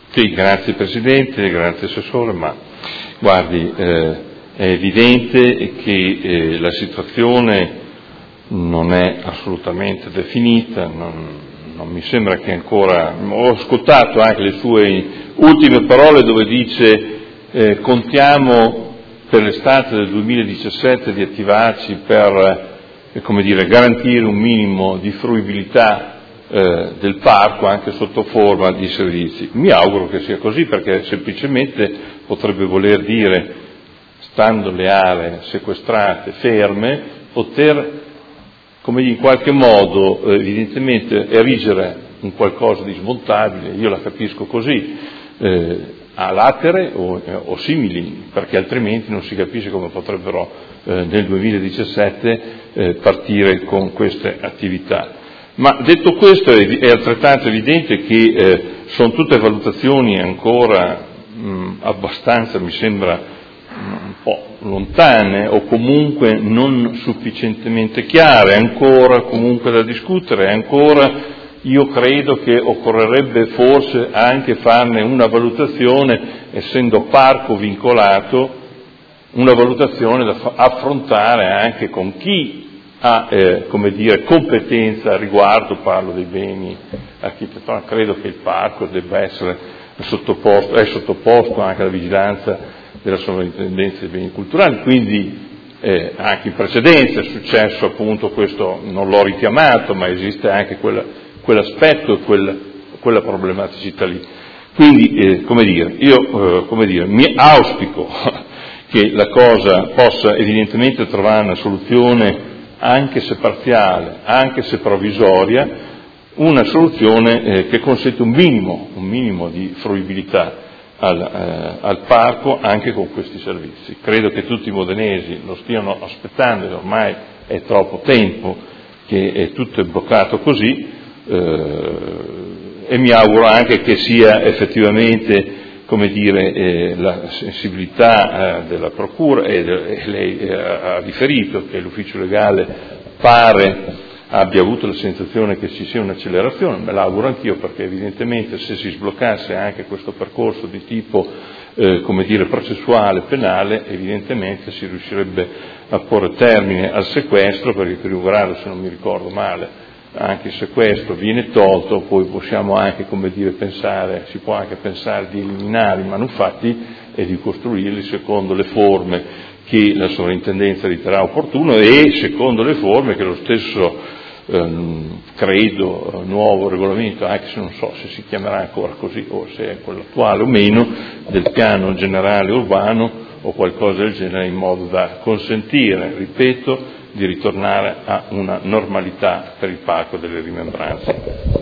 Sì, grazie Presidente, grazie Assessore, ma guardi, è evidente che la situazione non è assolutamente definita, non mi sembra che ancora. Ho ascoltato anche le sue ultime parole dove dice contiamo per l'estate del 2017 di attivarci per garantire un minimo di fruibilità del parco anche sotto forma di servizi. Mi auguro che sia così, perché semplicemente potrebbe voler dire, stando le aree sequestrate, ferme, poter in qualche modo evidentemente erigere un qualcosa di smontabile, io la capisco così, a latere o simili, perché altrimenti non si capisce come potrebbero nel 2017 partire con queste attività. Ma detto questo è altrettanto evidente che sono tutte valutazioni ancora abbastanza, mi sembra, un po' lontane o comunque non sufficientemente chiare, ancora comunque da discutere, ancora io credo che occorrerebbe forse anche farne una valutazione, essendo parco vincolato, una valutazione da affrontare anche con chi ha competenza a riguardo, parlo dei beni architettonici. Credo che il parco debba essere sottoposto anche alla vigilanza della Sovrintendenza dei beni culturali, quindi anche in precedenza è successo appunto questo, non l'ho richiamato, ma esiste anche quell'aspetto e quella problematicità lì. Quindi, mi auspico che la cosa possa evidentemente trovare una soluzione, anche se parziale, anche se provvisoria, una soluzione che consente un minimo di fruibilità al parco anche con questi servizi. Credo che tutti i modenesi lo stiano aspettando e ormai è troppo tempo che è tutto bloccato così, e mi auguro anche che sia effettivamente la sensibilità della Procura, e lei ha riferito che l'ufficio legale pare abbia avuto la sensazione che ci sia un'accelerazione, me l'auguro anch'io, perché evidentemente se si sbloccasse anche questo percorso di tipo processuale, penale, evidentemente si riuscirebbe a porre termine al sequestro, perché per un grado, se non mi ricordo male, anche il sequestro viene tolto, poi possiamo anche si può anche pensare di eliminare i manufatti e di costruirli secondo le forme che la sovrintendenza riterrà opportuno e secondo le forme che lo stesso credo nuovo regolamento, anche se non so se si chiamerà ancora così o se è quello attuale o meno, del piano generale urbano o qualcosa del genere, in modo da consentire, ripeto, di ritornare a una normalità per il parco delle rimembranze.